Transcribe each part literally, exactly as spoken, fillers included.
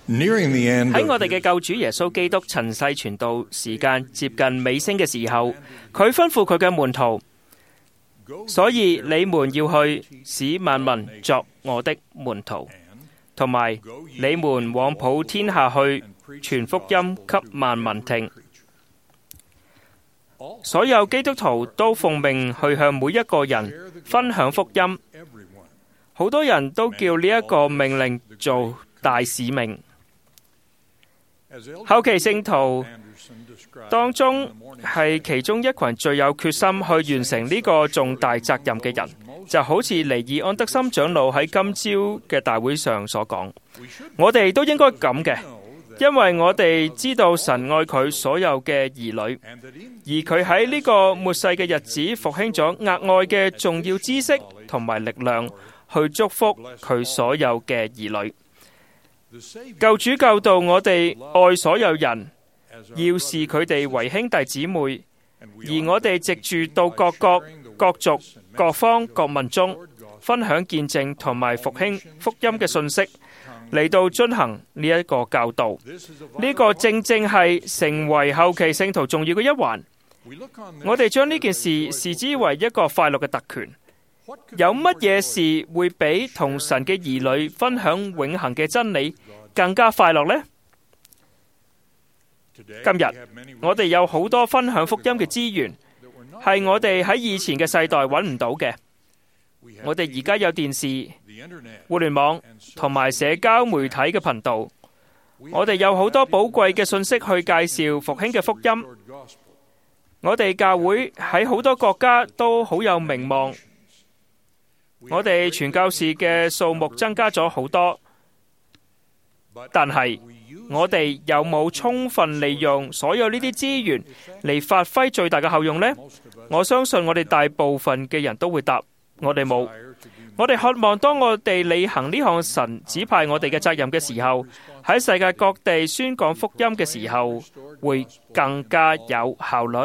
喺我哋嘅救主耶穌基督塵世傳道時間接近尾聲嘅時候，佢吩咐佢嘅門徒，所以你們要去使萬民作我的門徒，同埋你們往普天下去傳福音給萬民聽。所有基督徒都奉命去向每一個人分享福音。好多人都叫呢一個命令做大使命。後期聖徒當中係其中一群最有決心去完成呢個重大責任嘅人，就好似尼爾安德森長老喺今朝嘅大會上所講，我哋都應該咁嘅，因為我哋知道神愛佢所有嘅兒女，而佢喺呢個末世嘅日子復興咗額外嘅重要知識同埋力量去祝福佢所有嘅兒女。救主教導我哋愛所有人，要視佢哋為兄弟姊妹，而我哋藉住到各國、各族、各方、各民中分享見證同埋復興福音嘅信息，嚟到遵行呢一個教導。呢個正正係成為後期聖徒重要嘅一環。我哋將呢件事視之為一個快樂嘅特權。有乜嘢事會比同神嘅兒女分享永恆嘅真理更加快樂呢？今日我哋有好多分享福音嘅資源，係我哋喺以前嘅世代揾唔到嘅。我哋而家有電視、互聯網同埋社交媒體嘅頻道，我哋有好多寶貴嘅信息去介紹復興嘅福音。我哋教會喺好多國家都好有名望。我哋傳教士嘅數目增加咗好多，但係我哋有冇充分利用所有呢啲資源嚟發揮最大嘅效用呢？我相信我哋大部分嘅人都會答，我哋冇。我哋渴望當我哋履行呢項神指派我哋嘅責任嘅時候，喺世界各地宣講福音嘅時候，會更加有效率。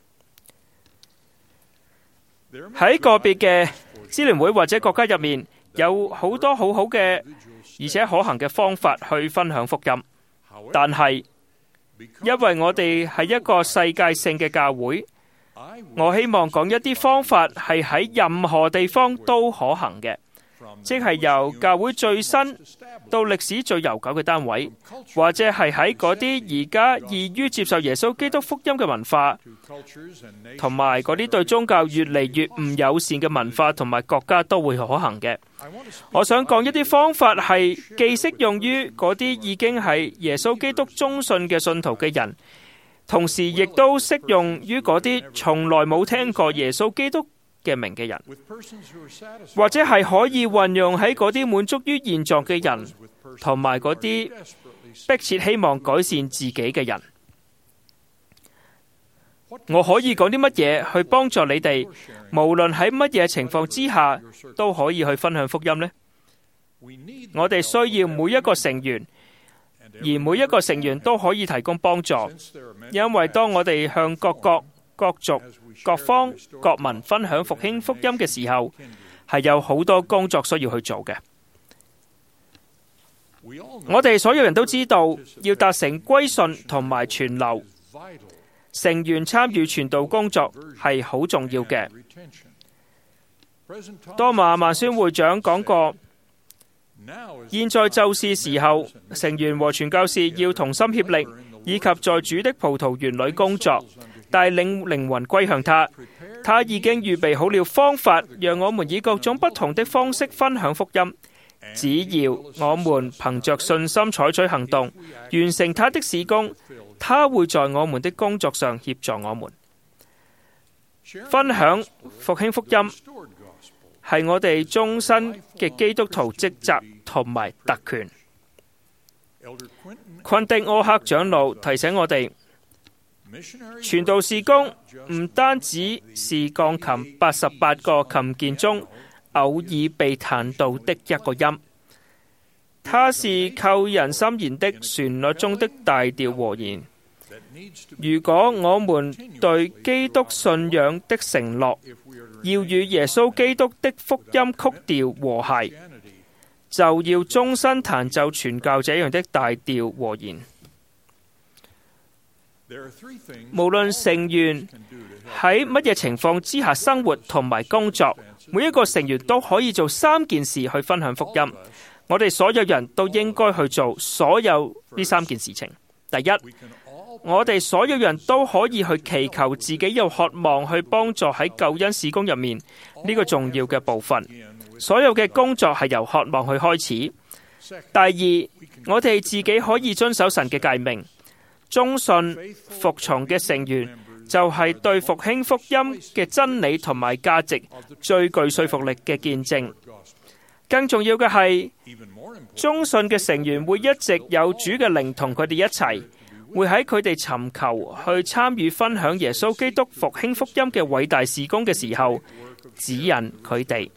喺個別嘅支聯會或者國家入面，有好多好好嘅而且可行嘅方法去分享福音，但係因為我哋係一個世界性嘅教會，我希望講一啲方法係喺任何地方都可行嘅，即係由教會最新到歷史最悠久嘅單位，或者係喺嗰啲而家易於接受耶穌基督福音嘅文化，同埋嗰啲對宗教越嚟越唔友善嘅文化同埋國家都會可行嘅。我想講一啲方法係既適用於嗰啲已經係耶穌基督忠信嘅信徒嘅人，同時亦都適用於嗰啲從來冇聽過耶穌基督嘅名嘅人，或者係可以運用喺嗰啲滿足於現狀嘅人，同埋嗰啲迫切希望改善自己嘅人。我可以講啲乜嘢去幫助你哋，無論喺乜嘢情況之下都可以去分享福音呢？我哋需要每一個成員，而每一個成員都可以提供幫助，因為當我哋向各國、各族、各方、各民分享復興福音嘅時候，係有好多工作需要去做嘅。我哋所有人都知道，要達成歸信同埋傳流，成員參與傳道工作係好重要嘅。多馬萬宣會長講過，現在就是時候，成員和傳教士要同心協力，以及在主的葡萄園裏工作，帶領靈魂歸向他。他已經預備好了方法，讓我們以各種不同的方式分享福音。只要我們憑着信心採取行動，完成他的事工，他會在我們的工作上協助我們。分享復興福音係我哋終身嘅基督徒職責同埋特權。昆丁柯克長老提醒我哋，傳道事工唔單止是鋼琴八十八個琴鍵中偶爾被彈到的一個音，它是扣人心弦的旋律中的大調和弦。如果我們對基督信仰的承諾要與耶穌基督的福音曲調和諧， 就要終身彈奏傳教這樣的大調和弦。無論成員喺乜嘢情況之下生活同埋工作，每一個成員都可以做三件事去分享福音。我哋所有人都應該去做所有呢三件事情。第一，我哋所有人都可以去祈求自己有渴望去幫助喺救恩事工入面呢個重要嘅部分。所有嘅工作係由渴望去開始。第二，我哋自己可以遵守神嘅誡命。忠信服從嘅成員就係對復興福音嘅真理同埋價值最具說服力嘅見證。更重要嘅係，忠信嘅成員會一直有主嘅靈同佢哋一齊，會喺佢哋尋求去參與分享耶穌基督復興福音嘅偉大事工嘅時候，指引佢哋。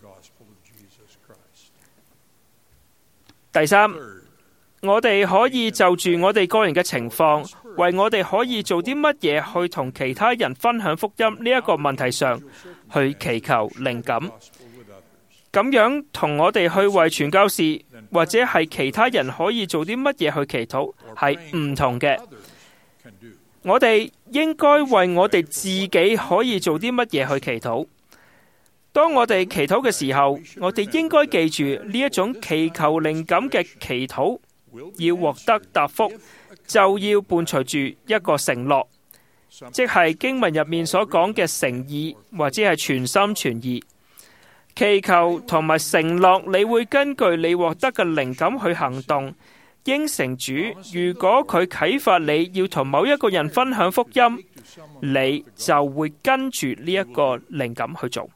第三，我哋可以就住我哋個人嘅情況，為我哋可以做啲乜嘢去同其他人分享福音呢一個問題上去祈求靈感。咁樣同我哋去為傳教士或者係其他人可以做啲乜嘢去祈禱係唔同嘅。我哋應該為我哋自己可以做啲乜嘢去祈禱。當我哋祈禱嘅時候，我哋應該記住呢一種祈求靈感嘅祈禱，要獲得答覆，就要伴隨住一個承諾，即係經文入面所講嘅誠意或者係全心全意。祈求同埋承諾，你會根據你獲得嘅靈感去行動，應承主。如果佢啟發你要同某一個人分享福音，你就會跟住呢一個靈感去做。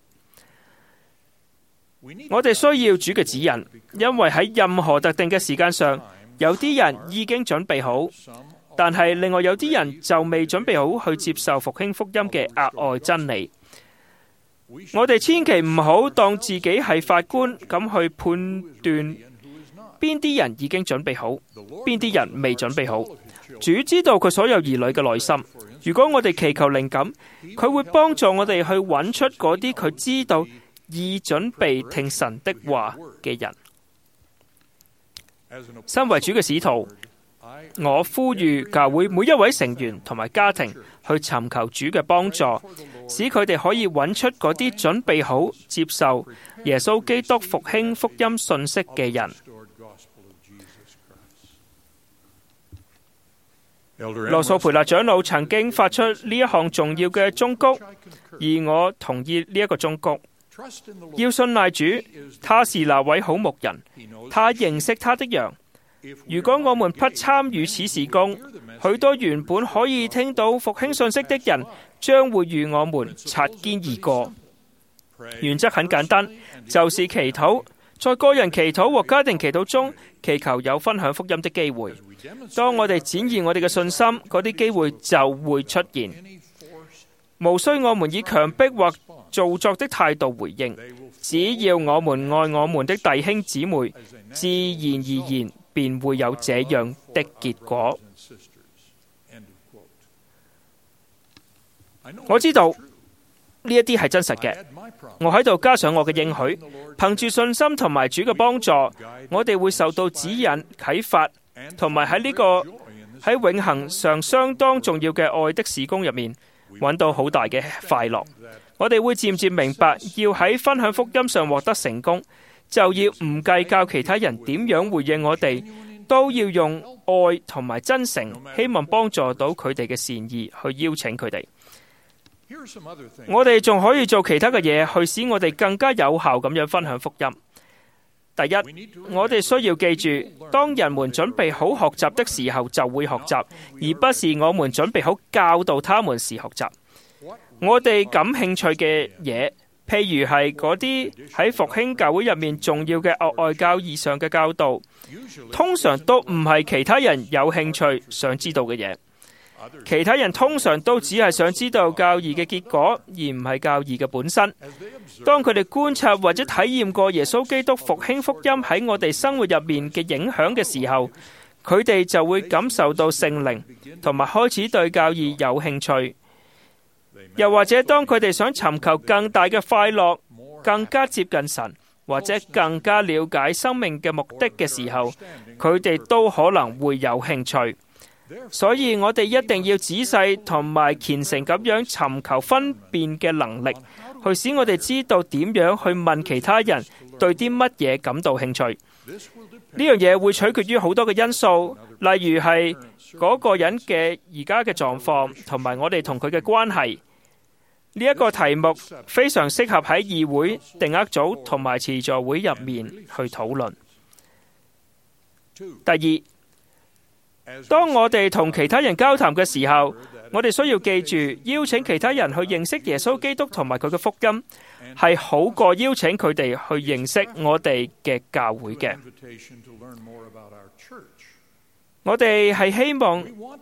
我哋需要主嘅指引，因為喺任何特定嘅時間上，有啲人已經準備好，但係另外有啲人就未準備好去接受復興福音嘅額外真理。我哋千祈唔好當自己係法官咁去判斷邊啲人已經準備好，邊啲人未準備好。主知道佢所有兒女嘅內心。如果我哋祈求靈感，佢會幫助我哋去揾出嗰啲佢知道已準備聽神的話嘅人。身為主嘅使徒，我呼籲教會每一位成員同埋家庭去尋求主嘅幫助，使佢哋可以揾出嗰啲準備好接受耶穌基督復興福音信息嘅人。羅素培勒長老曾經發出呢一項重要嘅忠告，而我同意呢一個忠告。要信賴主，他是那位好牧人，他認識他的羊。如果我們不參與此事工，許多原本可以聽到復興信息的人，將會與我們擦肩而過。原則很簡單，就是祈禱，在個人祈禱和家庭祈禱中，祈求有分享福音的機會。當我哋展現我哋嘅信心，嗰啲機會就會出現。無需我們以強迫或造作的態度回應，只要我們愛我們的弟兄姊妹，自然而然便會有這樣的結果。我知道呢一啲係真實嘅，我喺度加上我嘅應許，憑住信心同埋主嘅幫助，我哋會受到指引、啟發，同埋喺呢個喺永恆上相當重要嘅愛的事工入面，揾到好大嘅快樂。我哋會漸漸明白，要喺分享福音上獲得成功，就要唔計較其他人點樣回應我哋，都要用愛同埋真誠，希望幫助到佢哋嘅善意去邀請佢哋。我哋仲可以做其他嘅嘢，去使我哋更加有效咁樣分享福音。第一，我哋需要記住，當人們準備好學習的時候，就會學習，而不是我們準備好教導他們時學習。我哋感興趣嘅嘢，譬如係嗰啲喺復興教會入面重要嘅額外教義上嘅教導，通常都唔係其他人有興趣想知道嘅嘢。其他人通常都只係想知道教義嘅結果，而唔係教義嘅本身。當佢哋觀察或者體驗過耶穌基督復興福音喺我哋生活入面嘅影響嘅時候，佢哋就會感受到聖靈，同埋開始對教義有興趣。又或者當佢哋想尋求更大嘅快樂，更加接近神， 或者更加了解生命嘅目的嘅時候，佢哋都可能會有興趣。所以我哋一定要仔細同埋虔誠咁樣尋求分辨嘅能力，去使我哋知道點樣去問其他人對啲乜嘢感到興趣。呢樣嘢會取決於好多嘅因素，例如係嗰個人嘅而家嘅狀況，同埋我哋同佢嘅關係。呢一個題目非常適合喺議會、定額組同埋慈助會入面去討論。第二，當我哋同其他人交談嘅時候，我哋需要記住，邀請其他人去認識耶穌基督同埋佢嘅福音，係好過邀請佢哋去認識我哋嘅教會嘅。我哋係希望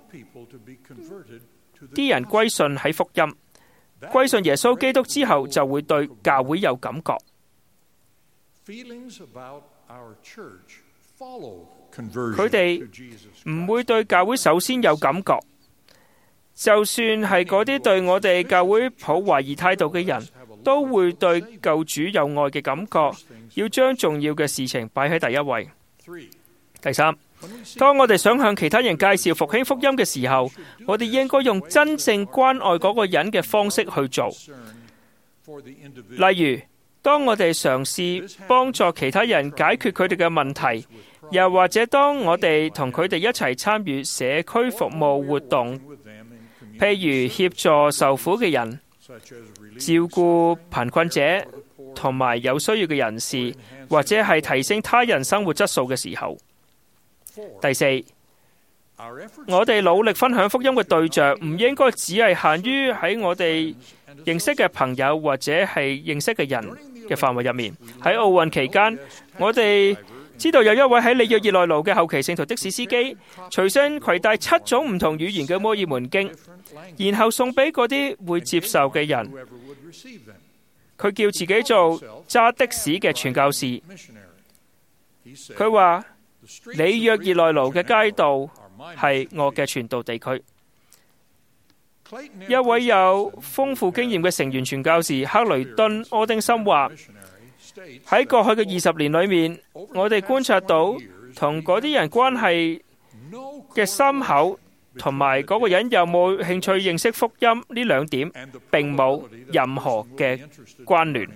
啲人歸信喺福音，歸信耶穌基督之後，就會對教會有感覺。佢哋唔會對教會首先有感覺，就算係嗰啲對我哋教會抱懷疑態度嘅人，都會對救主有愛嘅感覺，要將重要嘅事情擺喺第一位。第三，當我哋想向其他人介紹復興福音嘅時候，我哋應該用真正關愛嗰個人嘅方式去做。例如，當我哋嘗試幫助其他人解決佢哋嘅問題，又或者當我哋同佢哋一齊參與社區服務活動，譬如協助受苦嘅人、照顧貧困者同埋有需要嘅人士，或者係提升他人生活質素嘅時候。第四，我哋努力分享福音嘅對象唔應該只係限於喺我哋認識嘅朋友或者係認識嘅人嘅範圍入面。喺奧運期間，我哋知道有一位喺里約熱內盧嘅後期聖徒的士司機，隨身攜帶七種唔同語言嘅摩爾門經，然後送俾嗰啲會接受嘅人。佢叫自己做揸的士嘅傳教士。佢話，里約熱內盧嘅街道係我嘅傳道地區。一位有豐富經驗嘅成員傳教士克雷頓柯丁森話，喺過去嘅二十年裏面，我哋觀察到同嗰啲人關係嘅深厚同埋嗰個人有冇興趣認識福音呢兩點並冇任何嘅關聯。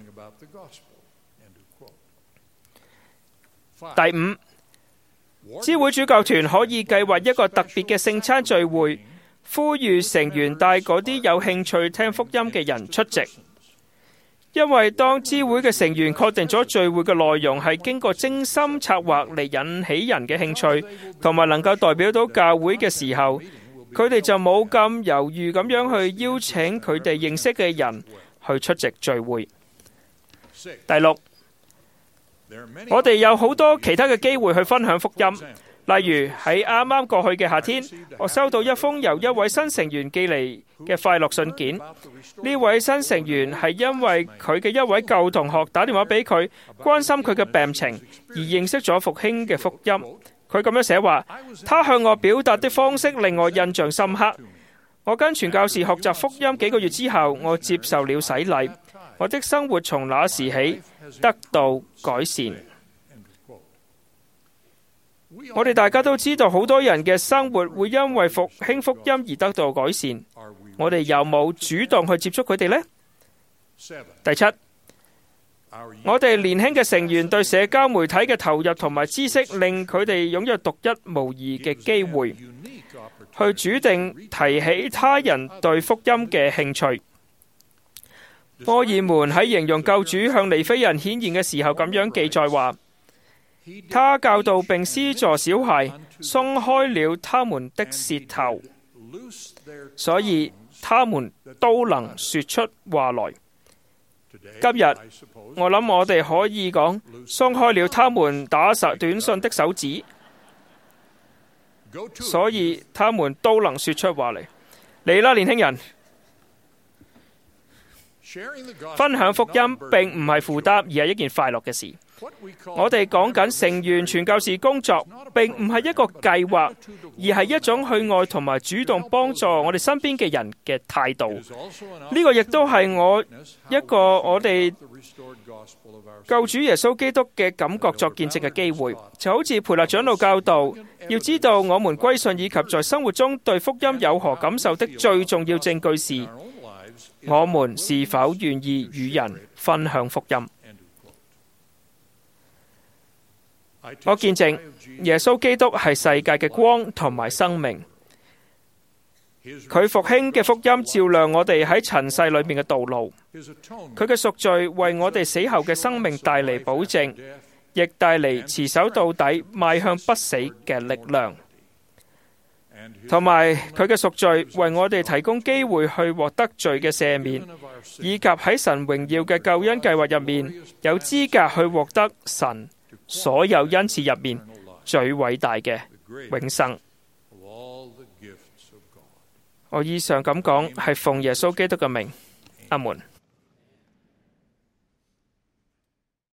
第五，知會主教團可以計劃一個特別嘅聖餐聚會，呼籲成員帶嗰啲有興趣聽福音嘅人出席。因為當知會嘅成員確定咗聚會嘅內容係經過精心策劃嚟引起人嘅興趣，同埋能夠代表到教會嘅時候，佢哋就冇咁猶豫咁樣去邀請佢哋認識嘅人去出席聚會。第六，我哋有好多其他嘅機會去分享福音，例如喺啱啱過去嘅夏天，我收到一封由一位新成員寄嚟嘅快樂信件。呢位新成員係因為佢嘅一位舊同學打電話俾佢，關心佢嘅病情，而認識咗復興嘅福音。佢咁樣寫話，他向我表達的方式令我印象深刻。我跟傳教士學習福音幾個月之後，我接受了洗禮，我的生活從那時起得到改善。我哋大家都知道，好多人嘅生活會因為復興福音而得到改善。我哋有冇主動去接觸佢哋呢？第七，我哋年輕嘅成員對社交媒體嘅投入同埋知識，令佢哋擁有獨一無二嘅機會，去主定提起他人對福音嘅興趣。摩爾門喺形容救主向尼非人顯現嘅時候，咁樣記載話，他教導並施助小孩，鬆開了他們的舌頭，所以他們都能說出話來。今日我諗我哋可以講，鬆開了他們打短信的手指，所以他們都能說出話嚟。嚟啦，年輕人！分享福音並唔係負擔，而係一件快樂嘅事。 我哋講緊成員傳教士工作，並唔係一個計劃，而係一種去愛同埋主動幫助我哋身邊嘅人嘅態度。呢個亦都係我一個我哋救主耶穌基督嘅感覺作見證嘅機會。就好似培勒長老教導，要知道我們歸信以及在生活中對福音有何感受的最重要證據是，我們是否願意與人分享福音。我見證耶穌基督係世界嘅光同埋生命，佢復興嘅福音照亮我哋喺塵世裏面嘅道路，佢嘅贖罪為我哋死後嘅生命帶嚟保證，亦帶嚟持守到底邁向不死嘅力量，同埋佢嘅贖罪為我哋提供機會去獲得罪嘅赦免，以及喺神榮耀嘅救恩計劃入面有資格去獲得神所有恩賜入面最偉大嘅永生。我以上咁講係奉耶穌基督嘅名，阿門。